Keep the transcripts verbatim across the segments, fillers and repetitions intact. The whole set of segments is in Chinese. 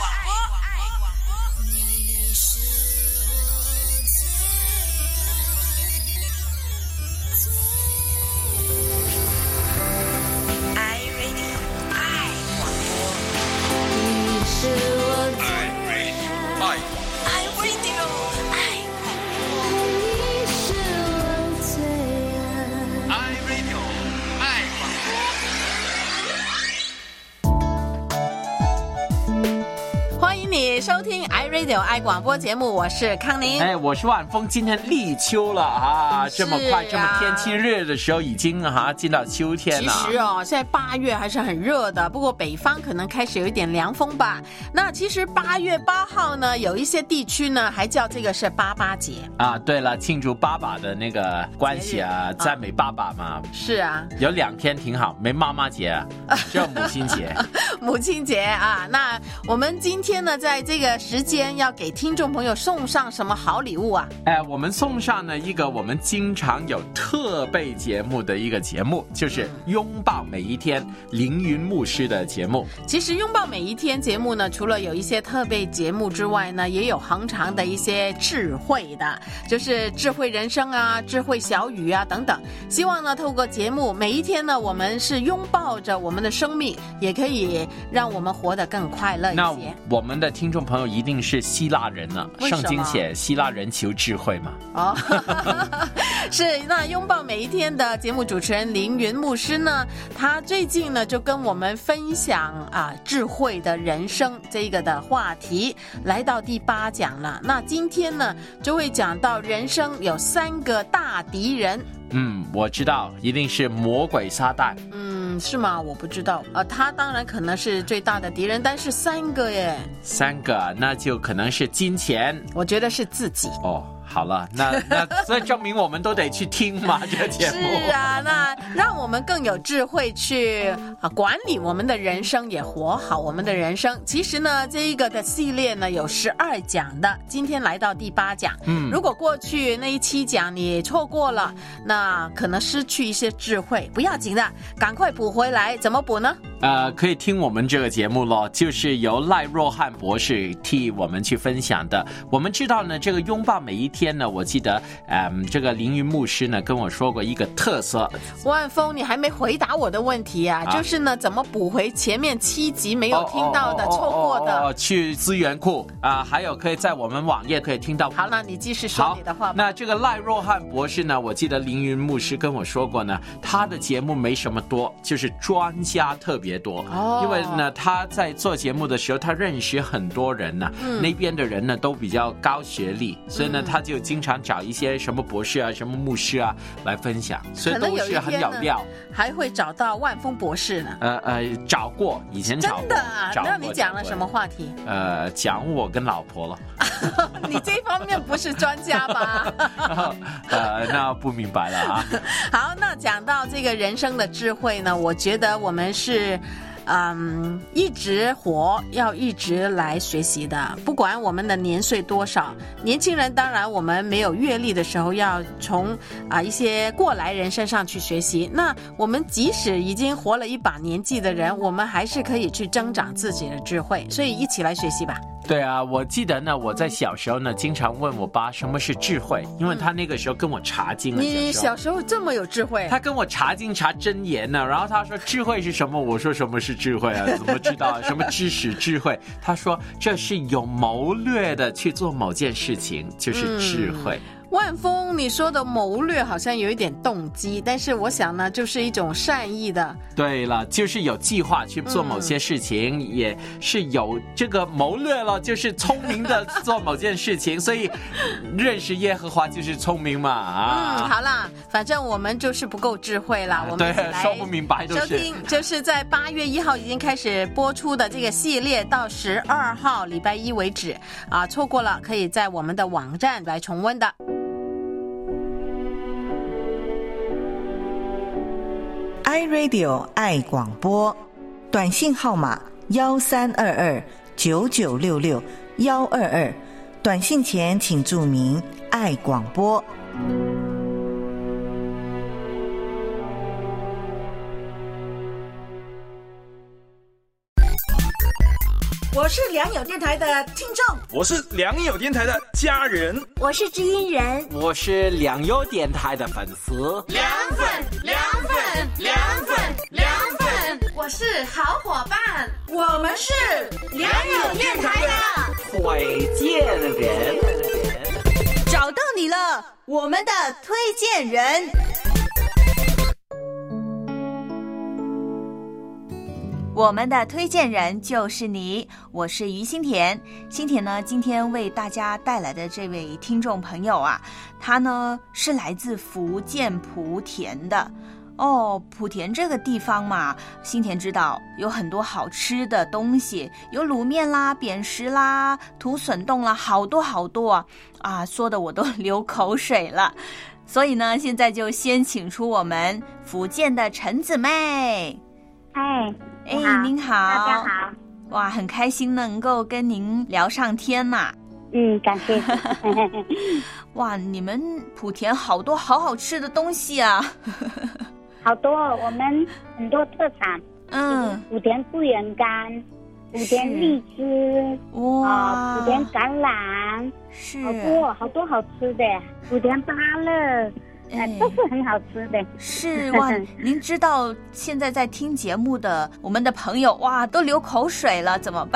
收听 iRadio 爱广播节目，我是康宁。 哎，我是万峰。今天立秋了啊，这么快，这么天气热的时候，已经哈、啊、进到秋天了。 其实哦，现在八月还是很热的，不过北方可能开始有一点凉风吧。那其实八月八号呢，有一些地区呢还叫这个是爸爸节啊。对了，庆祝爸爸的那个关系啊，赞美爸爸嘛。 是啊， 有两天挺好，没妈妈节啊，只有母亲节。 母亲节啊，那我们今天呢，在这个时间要给听众朋友送上什么好礼物啊？ 哎，我们送上呢一个我们经常有特备节目的一个节目，就是拥抱每一天凌云牧师的节目。 其实拥抱每一天节目呢，除了有一些特备节目之外呢，也有恒常的一些智慧的，就是智慧人生啊、智慧小语啊等等。希望呢透过节目每一天呢，我们是拥抱着我们的生命，也可以让我们活得更快乐一些。 那我们的听众朋友一定是希腊人了，圣经写希腊人求智慧嘛。 哦，是。那拥抱每一天的节目主持人凌云牧师呢，他最近呢就跟我们分享啊智慧的人生这个的话题，来到第八讲了。那今天呢就会讲到人生有三个大敌人。 嗯，我知道，一定是魔鬼撒旦。 嗯，是吗？我不知道。呃，他当然可能是最大的敌人，但是三个耶。 三个，那就可能是金钱。 我觉得是自己。 哦。好了，那那所以证明我们都得去听嘛，这个节目。 是啊，那让我们更有智慧去啊管理我们的人生，也活好我们的人生。其实呢，这一个的系列呢有十二讲的，今天来到第八讲。嗯，如果过去那一期讲你错过了，那可能失去一些智慧，不要紧的，赶快补回来。怎么补呢？ 呃，可以听我们这个节目咯，就是由赖若汉博士替我们去分享的。我们知道呢，这个拥抱每一天呢，我记得，嗯，这个凌云牧师呢跟我说过一个特色。 万峰，你还没回答我的问题啊，啊就是呢，怎么补回前面七集没有听到的、哦、错过的？ 哦，去资源库啊，还有可以在我们网页可以听到。 好，那你继续说你的话吧。 那这个赖若汉博士呢，我记得凌云牧师跟我说过呢，他的节目没什么多，就是专家特别多。哦，因为呢，他在做节目的时候，他认识很多人呢、啊嗯，那边的人呢都比较高学历，所以呢，他就经常找一些什么博士啊、什么牧师啊来分享，所以都是很有料。 还会找到万峰博士呢？ 呃呃，找过，以前找过。 真的啊？那你讲了什么话题？ 呃，讲我跟老婆了。 你这方面不是专家吧？ 呃，那不明白了啊。 好，那讲到这个人生的智慧呢，我觉得我们是。嗯，一直活要一直来学习的，不管我们的年岁多少。年轻人当然我们没有阅历的时候，要从啊一些过来人身上去学习。那我们即使已经活了一把年纪的人，我们还是可以去增长自己的智慧，所以一起来学习吧。 对啊，我记得呢，我在小时候呢，经常问我爸什么是智慧，因为他那个时候跟我查经了。 你小时候这么有智慧？ 他跟我查经查真言呢，然后他说智慧是什么？我说什么是智慧啊？怎么知道啊？什么知识智慧？他说这是有谋略的去做某件事情，就是智慧。嗯， 万峰，你说的谋略好像有一点动机，但是我想呢，就是一种善意的。 对了，就是有计划去做某些事情，嗯、也是有这个谋略了，就是聪明的做某件事情。所以认识耶和华就是聪明嘛啊！ 嗯，好啦，反正我们就是不够智慧啦。啊、我们一起来说不明白都是。 收听就是在八月一号已经开始播出的这个系列，到十二号礼拜一为止啊，错过了可以在我们的网站来重温的。 iRadio 爱广播，短信号码幺三二二九九六六幺二二，短信前请注明爱广播。 我是良友电台的听众， 我是良友电台的家人， 我是知音人， 我是良友电台的粉丝。 良粉，良粉，良粉，良粉， 我是好伙伴， 我们是良友电台的推荐人， 找到你了，我们的推荐人。 我们的推荐人就是你，我是于心田。心田呢，今天为大家带来的这位听众朋友啊，他呢是来自福建莆田的。哦，莆田这个地方嘛，心田知道有很多好吃的东西，有卤面啦、扁食啦、土笋冻啦，好多好多啊！啊，说的我都流口水了。所以呢，现在就先请出我们福建的陈姊妹。 哎。 哎，您好， 大家好！ 哇，很开心能够跟您聊上天呐、啊。 嗯，感谢。 哇，你们莆田好多好好吃的东西啊！ 好多，我们很多特产。 嗯， 莆田桂圆干，莆田荔枝， 哇， 莆田橄榄， 是好多好多好吃的，莆田芭乐。哎、都是很好吃的。 是哇，您知道现在在听节目的我们的朋友哇，都流口水了，怎么办？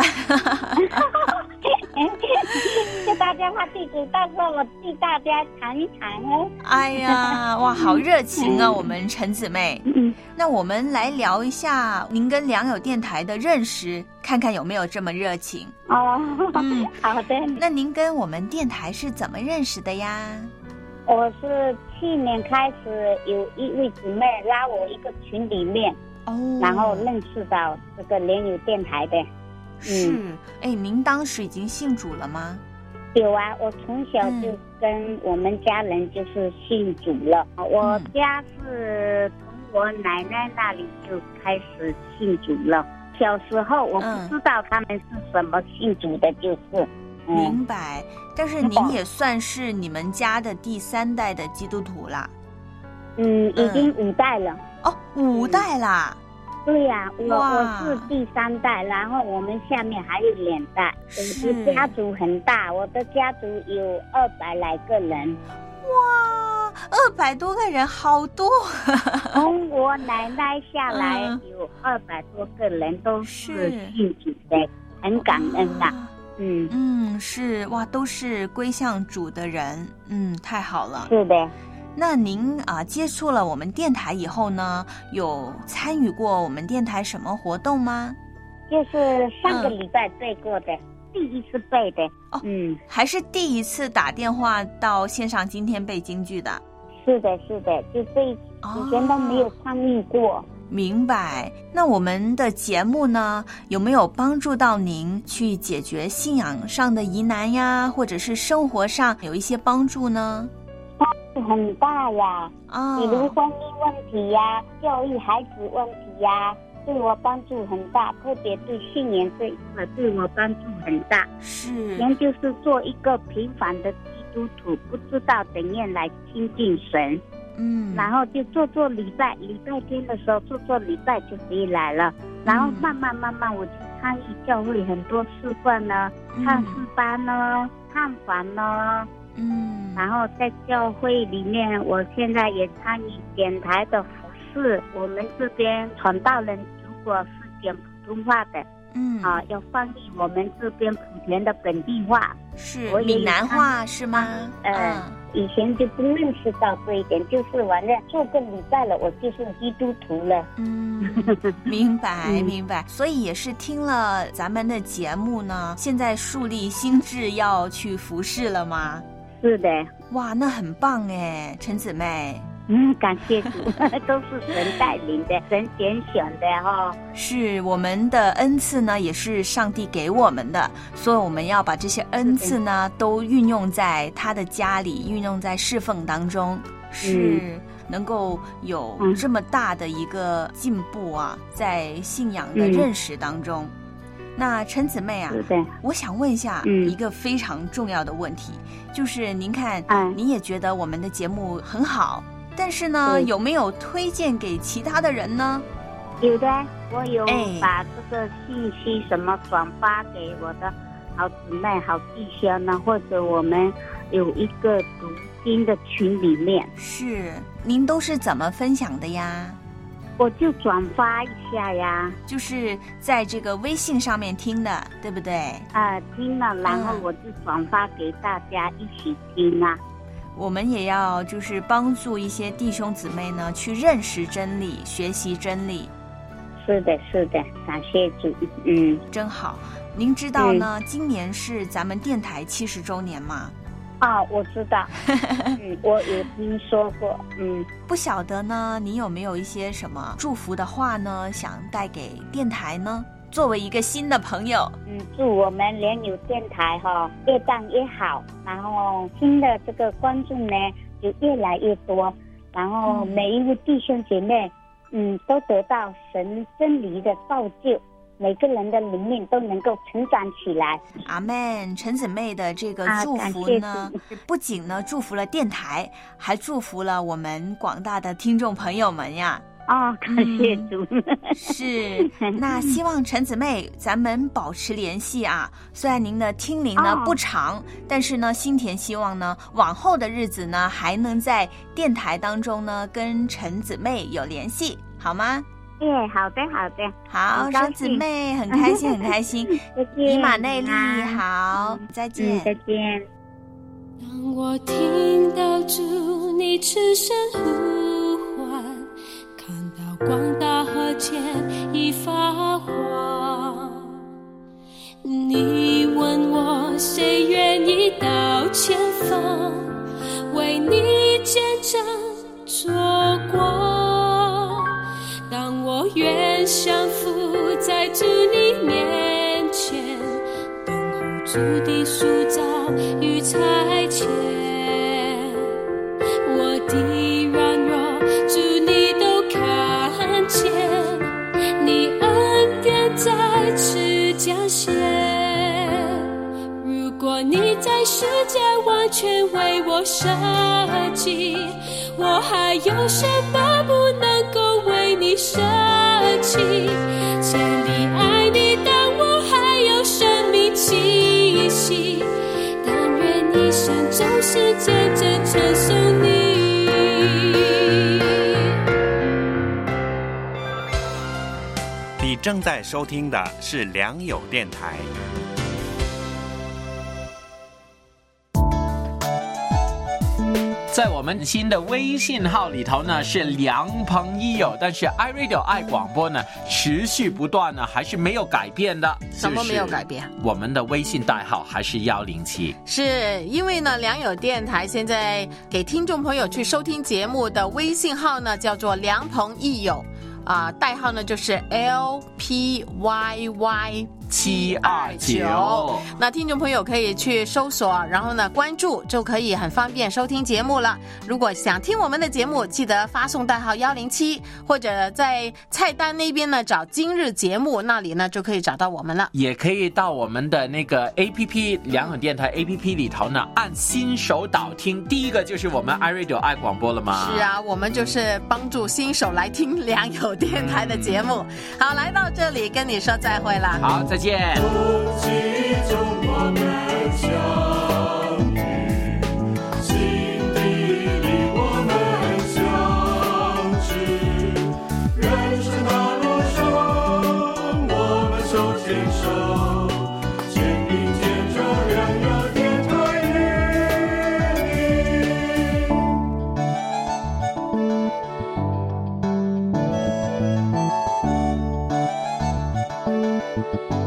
就大家怕地址，到时候我替大家尝一尝哦。 哎呀，哇，好热情啊，我们陈姊妹。嗯，那我们来聊一下您跟良友电台的认识，看看有没有这么热情。 哦，嗯，好的。 那您跟我们电台是怎么认识的呀？ 我是去年开始有一位姊妹拉我一个群里面，哦，然后认识到这个良友电台的。 是，哎、嗯，您当时已经信主了吗？ 有啊，我从小就跟我们家人就是信主了。嗯、我家是从我奶奶那里就开始信主了。小时候我不知道他们是什么信主的，就是。 嗯、明白，但是您也算是你们家的第三代的基督徒啦。 嗯，已经五代了。 哦，五代啦。 对呀、啊，我我是第三代，然后我们下面还有两代。我的家族很大，我的家族有二百来个人。 哇，二百多个人，好多！ 从我奶奶下来有二百多个人都是信主的，很感恩呐、啊。嗯嗯，是哇，都是归向主的人，嗯，太好了。 是的。 那您啊，接触了我们电台以后呢，有参与过我们电台什么活动吗？ 就是上个礼拜背过的，嗯、第一次背的。 哦，嗯，还是第一次打电话到线上今天背京剧的。 是的，是的，就背以前都没有参与过。哦， 明白。那我们的节目呢，有没有帮助到您去解决信仰上的疑难呀，或者是生活上有一些帮助呢？ 帮助很大呀， 啊、 哦，比如婚姻问题呀，教育孩子问题呀，对我帮助很大，特别对信仰这一块对我帮助很大。 是， 人就是做一个平凡的基督徒，不知道怎样来亲近神。 嗯， 然后就做做礼拜，礼拜天的时候做做礼拜就可以来了。然后慢慢慢慢，我就参与教会很多事份呢，看诗班呢，探访呢， 嗯， 然后在教会里面，我现在也参与电台的服侍。我们这边传道人如果是讲普通话的， 嗯， 啊，要翻译我们这边莆田的本地话， 是闽南话是吗？ 嗯。嗯，以前就不认识到这一点，就是反正做个礼拜了，我就是基督徒了。 嗯，明白明白。所以也是听了咱们的节目呢，现在树立心志要去服侍了吗？ 是的。 哇，那很棒哎，陈姊妹。 嗯，感谢主，都是神带领的，神拣选的哈、哦。 是我们的恩赐呢，也是上帝给我们的，所以我们要把这些恩赐呢，都运用在他的家里，运用在侍奉当中，是能够有这么大的一个进步啊，在信仰的认识当中。嗯，那陈姊妹啊，我想问一下一个非常重要的问题，嗯、就是您看，嗯、您也觉得我们的节目很好。但是呢，有没有推荐给其他的人呢？ 有的，我有哎把这个信息什么转发给我的好姊妹、好弟兄呢，或者我们有一个读经的群里面， 是，您都是怎么分享的呀？ 我就转发一下呀。 就是在这个微信上面听的，对不对？ 啊，听了，然后嗯我就转发给大家一起听啊。 我们也要就是帮助一些弟兄姊妹呢，去认识真理，学习真理。 是的，是的，感谢主。嗯， 真好。您知道呢，今年是咱们电台七十周年吗？ 啊，我知道，嗯，我有听说过，嗯， 不晓得呢，你有没有一些什么祝福的话呢，想带给电台呢？作为一个新的朋友， 嗯，祝我们联友电台哈、哦、越办越好，然后新的这个观众呢就越来越多，然后每一位弟兄姐妹，嗯，都得到神真理的造就。每个人的灵命都能够成长起来。 阿们。陈姊妹的这个祝福呢， 啊、 不仅呢祝福了电台，还祝福了我们广大的听众朋友们呀。 哦，感谢主。 嗯、是，那希望陈姊妹咱们保持联系啊。虽然您的听龄呢、哦、不长，但是呢，心田希望呢，往后的日子呢，还能在电台当中呢，跟陈姊妹有联系，好吗？ 哎，好的，好的， 好，陈姊妹很开心，很开心。 再见， 以马内利，好，再见， 嗯、再见。 当我听到主你此声呼唤，看到光大河前已发黄，你问我谁愿意到前方，为你见证做光。当我愿降服在主你面前，等候主的塑造与差遣，我的软弱主你都看见，你恩典在此彰显。如果你在世界完全为我舍己，我还有什么不能够为你舍弃？千里爱你，但我还有生命气息，但愿一生中是见证称颂你。 你正在收听的是良友电台。 在我们新的微信号里头呢是良朋益友，但是 iRadio 爱广播呢持续不断呢，还是没有改变的。 什么没有改变？ 我们的微信代号还是幺零七。 是因为呢，良友电台现在给听众朋友去收听节目的微信号呢叫做良朋益友，啊、呃，代号呢就是 L P Y Y。 七二九， 那听众朋友可以去搜索，然后呢关注，就可以很方便收听节目了。如果想听我们的节目，记得发送代号幺零七，或者在菜单那边呢找今日节目，那里呢就可以找到我们了。 也可以到我们的那个 A P P 良友电台 A P P 里头呢，按新手导听，第一个就是我们 iRadio 爱广播了吗？ 是啊，我们就是帮助新手来听良友电台的节目。嗯、好，来到这里跟你说再会了。 好，再见。 空气中我们相遇，心底里我们相知，人生的路上我们手牵手，肩并肩着良友电台与你。